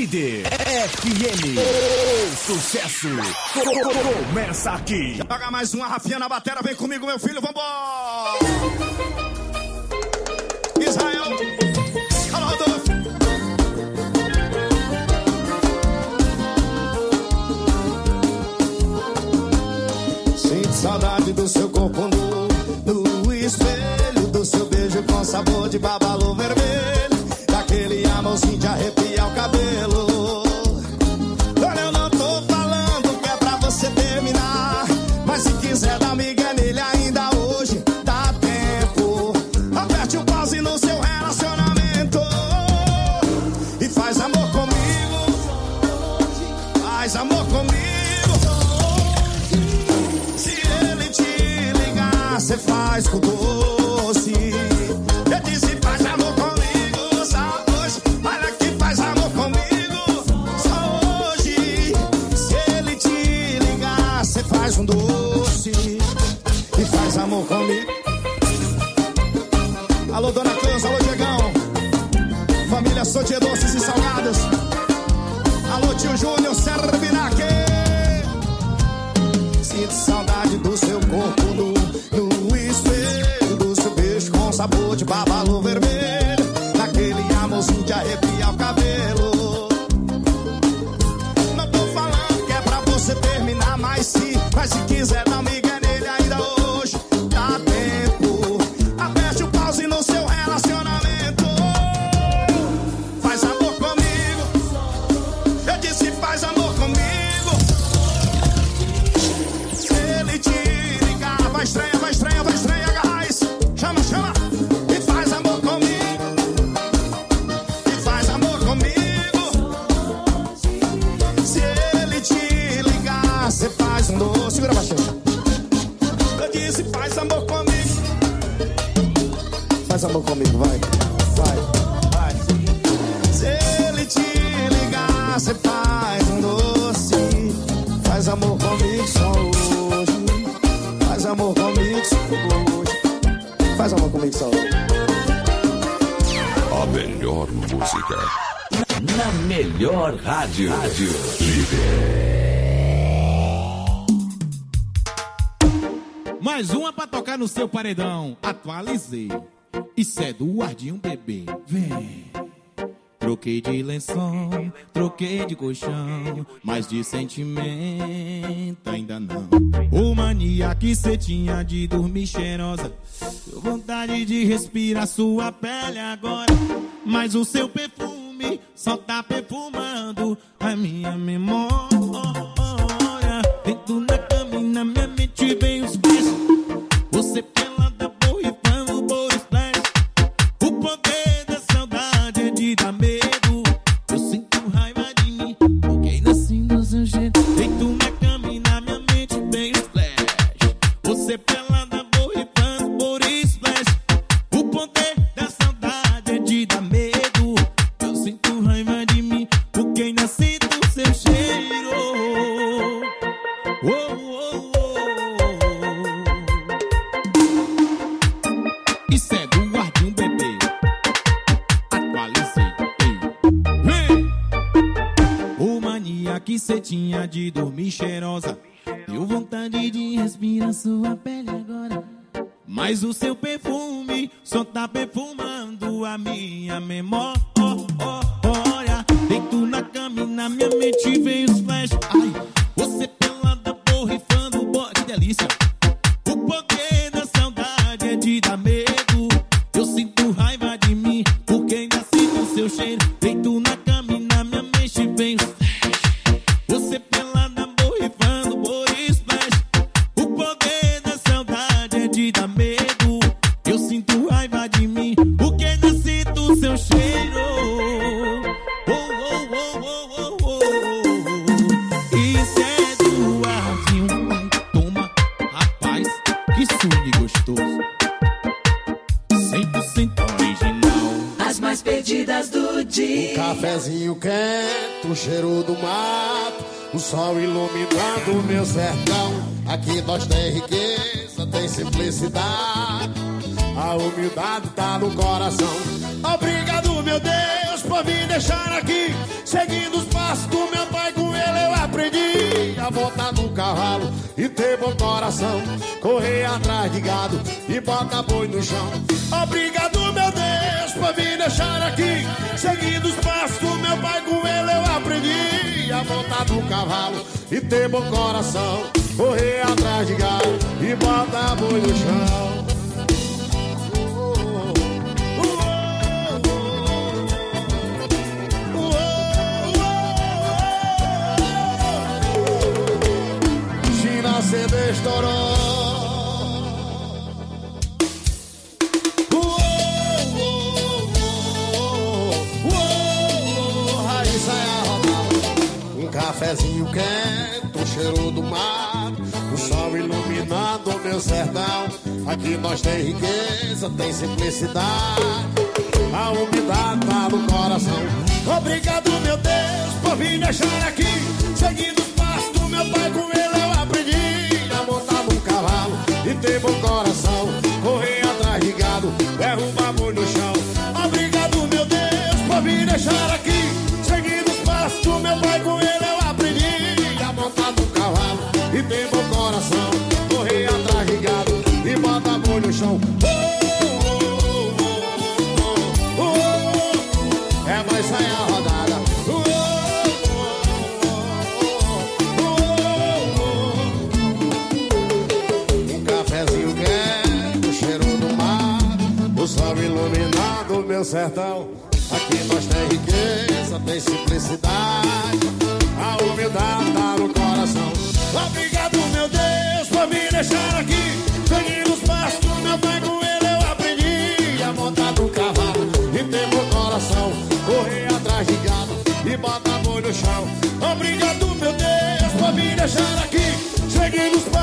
Líder FM. Sucesso. Começa aqui. Paga mais uma, Rafinha na bateria. Vem comigo, meu filho, vambora. Israel. Alô, Rodolfo. Sinto saudade do seu corpo no espelho, do seu beijo com sabor de babalu vermelho, daquele amorzinho de arrepiar o cabelo. Olha, eu não tô falando que é pra você terminar, mas se quiser dar migué nele ainda hoje dá tempo. Aperte o pause no seu relacionamento e faz amor comigo. Faz amor comigo. Se ele te ligar, cê faz com doce. Eu disse faz amor comigo só hoje. Olha que faz amor comigo só hoje. Se ele te ligar, cê faz um doce e faz amor comigo. Alô, Dona Cleusa, alô, Diegão. Família Sotie Doces e Salgados. Alô, tio Júnior, Servinaque. Sinto saudade do seu corpo no espelho, do seu beijo com sabor de babalu vermelho, daquele amorzinho de arrepiar o cabelo. Não tô falando que é pra você terminar, mas se quiser dar migué nele ainda hoje dá tempo. Aperte o pause no seu relacionamento. Faz amor comigo. Eu disse faz amor comigo. Se ele te ligar, vai estranha, gás. Chama, chama. E faz amor comigo. E faz amor comigo. Se ele te ligar, cê faz um doce. Segura baixinho. Eu disse faz amor comigo. Faz amor comigo, vai. Vai. Se ele te ligar, cê faz um doce. Faz amor comigo só hoje. Faz amor comigo só hoje. Faz amor comigo só hoje. A melhor música. Na melhor rádio. Mais uma pra tocar no seu paredão. Atualizei. Isso é do Guardinho Bebê. Vem. Troquei de lençol, troquei de colchão, mas de sentimento ainda não. Ô mania que cê tinha de dormir cheirosa, deu vontade de respirar sua pele agora, mas o seu perfume só tá perfumando a minha memória. Dentro na cama e na minha mente vem os beijos, você pelada borrifando por splash. O poder da saudade é de dar medo. Eu sinto raiva de mim, porque ainda assim do seu jeito. Deito na cama e na minha mente vem splash. Você pelada borrifando por splash. O poder da saudade é de dar medo. Eu sinto raiva de mim, porque ainda sinto o seu cheiro. Oh, oh, oh. Isso é do Guardinho Bebê. Atualizei. Vem! Ô mania que cê tinha de dormir cheirosa, deu vontade de respirar sua pele agora, mas o seu perfume só tá perfumando a minha memória. Deito na cama e na minha mente vem os flash. Ai, você pelada borrifando, que delícia. O poder da saudade é de dar medo. Eu sinto raiva de mim, porque ainda sinto o seu cheiro. Deito na cama e na minha mente vem os flash. Você pelada borrifando por splash. O poder da saudade é de dar medo. Eu sinto raiva de mim, porque ainda sinto o seu cheiro. Oh, oh, oh, oh, oh, oh. Isso é do Guardinho. Ai, toma, rapaz, que swing gostoso. 100% original. As mais pedidas do dia. Cafezinho quente, o cheiro do mato, o sol iluminando meu sertão. Aqui nós tem riqueza, tem simplicidade, a humildade tá no coração. Obrigado, meu Deus, por vir deixar aqui, seguindo os passos do meu pai, com ele eu aprendi a montar no cavalo e ter bom coração, correr atrás de gado e botar boi no chão. Obrigado, meu Deus, por me deixar aqui, seguindo os passos do meu pai, com ele eu aprendi a montar no cavalo e ter bom coração, correr atrás de gado e botar boi no chão. CD estourou. Raíssa é a rodada. Um cafezinho quente, o cheiro do mar, o sol iluminando o meu sertão. Aqui nós tem riqueza, tem simplicidade, a umidade tá no coração. Obrigado, meu Deus, por me deixar aqui, seguindo os passos do meu pai, com ele eu aprendi a montar num cavalo e ter bom coração, correr atrás de gado, derrubar boi no chão. Obrigado, meu Deus, por me deixar aqui, seguindo os passos do meu pai, com ele eu aprendi a montar num cavalo e ter bom coração, correr atrás de gado e botar boi no chão. É, vai sair a rodada. Um cafezinho quente, o cheiro do mar, o sol iluminando o meu sertão. Aqui nós tem riqueza, tem simplicidade, a humildade tá no coração. Obrigado, meu Deus, por me deixar aqui, seguindo os passos do meu pai, com ele eu aprendi a montar no cavalo e ter bom coração, correr atrás de gado e botar boi no chão. Obrigado, meu Deus, por me deixar aqui, seguindo os passos